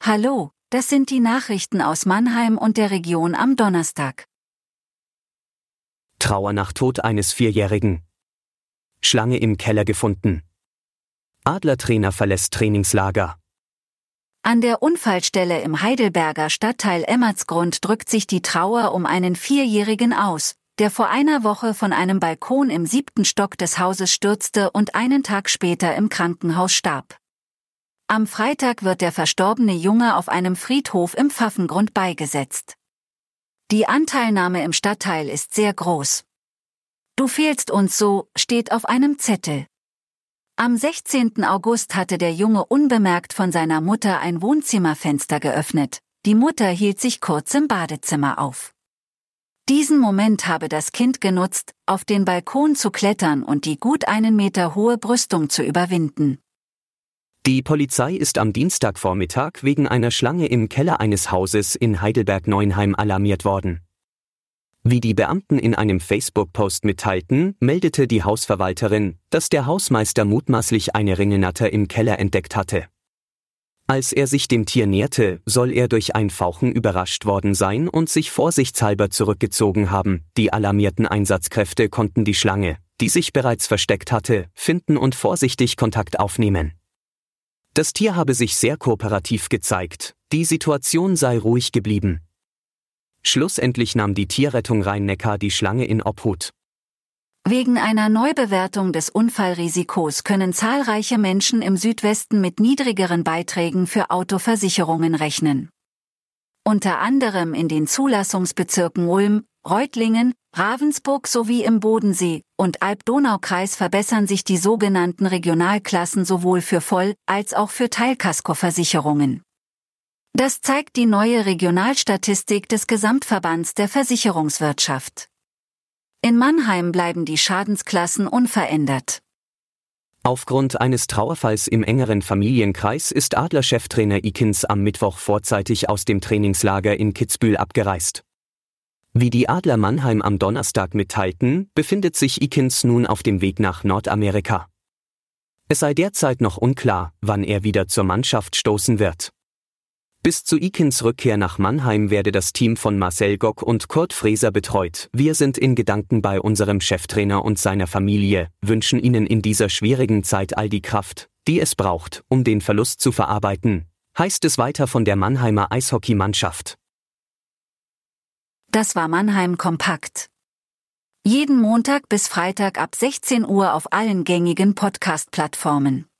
Hallo, das sind die Nachrichten aus Mannheim und der Region am Donnerstag. Trauer nach Tod eines 4-Jährigen. Schlange im Keller gefunden. Adlertrainer verlässt Trainingslager. An der Unfallstelle im Heidelberger Stadtteil Emmertsgrund drückt sich die Trauer um einen 4-Jährigen aus, der vor einer Woche von einem Balkon im 7. Stock des Hauses stürzte und einen Tag später im Krankenhaus starb. Am Freitag wird der verstorbene Junge auf einem Friedhof im Pfaffengrund beigesetzt. Die Anteilnahme im Stadtteil ist sehr groß. Du fehlst uns so, steht auf einem Zettel. Am 16. August hatte der Junge unbemerkt von seiner Mutter ein Wohnzimmerfenster geöffnet. Die Mutter hielt sich kurz im Badezimmer auf. Diesen Moment habe das Kind genutzt, auf den Balkon zu klettern und die gut 1 Meter hohe Brüstung zu überwinden. Die Polizei ist am Dienstagvormittag wegen einer Schlange im Keller eines Hauses in Heidelberg-Neuenheim alarmiert worden. Wie die Beamten in einem Facebook-Post mitteilten, meldete die Hausverwalterin, dass der Hausmeister mutmaßlich eine Ringelnatter im Keller entdeckt hatte. Als er sich dem Tier näherte, soll er durch ein Fauchen überrascht worden sein und sich vorsichtshalber zurückgezogen haben. Die alarmierten Einsatzkräfte konnten die Schlange, die sich bereits versteckt hatte, finden und vorsichtig Kontakt aufnehmen. Das Tier habe sich sehr kooperativ gezeigt, die Situation sei ruhig geblieben. Schlussendlich nahm die Tierrettung Rhein-Neckar die Schlange in Obhut. Wegen einer Neubewertung des Unfallrisikos können zahlreiche Menschen im Südwesten mit niedrigeren Beiträgen für Autoversicherungen rechnen. Unter anderem in den Zulassungsbezirken Ulm, Reutlingen, Ravensburg sowie im Bodensee- und Alb-Donau-Kreis verbessern sich die sogenannten Regionalklassen sowohl für Voll- als auch für Teilkaskoversicherungen. Das zeigt die neue Regionalstatistik des Gesamtverbands der Versicherungswirtschaft. In Mannheim bleiben die Schadensklassen unverändert. Aufgrund eines Trauerfalls im engeren Familienkreis ist Adler-Cheftrainer Ikens am Mittwoch vorzeitig aus dem Trainingslager in Kitzbühel abgereist. Wie die Adler Mannheim am Donnerstag mitteilten, befindet sich Ikens nun auf dem Weg nach Nordamerika. Es sei derzeit noch unklar, wann er wieder zur Mannschaft stoßen wird. Bis zu Ikens Rückkehr nach Mannheim werde das Team von Marcel Gock und Kurt Freser betreut. Wir sind in Gedanken bei unserem Cheftrainer und seiner Familie, wünschen ihnen in dieser schwierigen Zeit all die Kraft, die es braucht, um den Verlust zu verarbeiten, heißt es weiter von der Mannheimer Eishockeymannschaft. Das war Mannheim Kompakt. Jeden Montag bis Freitag ab 16 Uhr auf allen gängigen Podcast-Plattformen.